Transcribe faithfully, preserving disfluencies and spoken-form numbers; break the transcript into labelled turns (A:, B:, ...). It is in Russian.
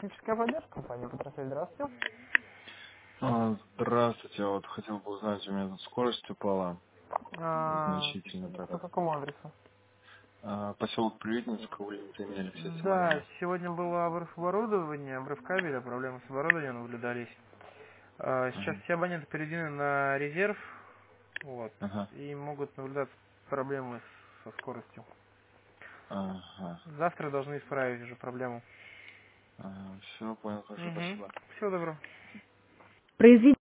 A: Техническая поддержка компании Петрофель, здравствуйте.
B: А, Здравствуйте, вот хотел бы узнать, у меня тут скорость упала
A: А,
B: значительно
A: по
B: так.
A: какому адресу?
B: А, Поселок Приютинск, улица имени Алексея
A: Да,
B: Симонина.
A: сегодня было обрыв оборудования, обрыв кабеля, проблемы с оборудованием наблюдались. А, Сейчас
B: Ага,
A: все абоненты переведены на резерв, вот,
B: ага,
A: и могут наблюдаться проблемы с- со скоростью.
B: ага,
A: Завтра должны исправить уже проблему.
B: ага. Все, понял, хорошо,
A: Угу.
B: спасибо.
A: Всего доброго.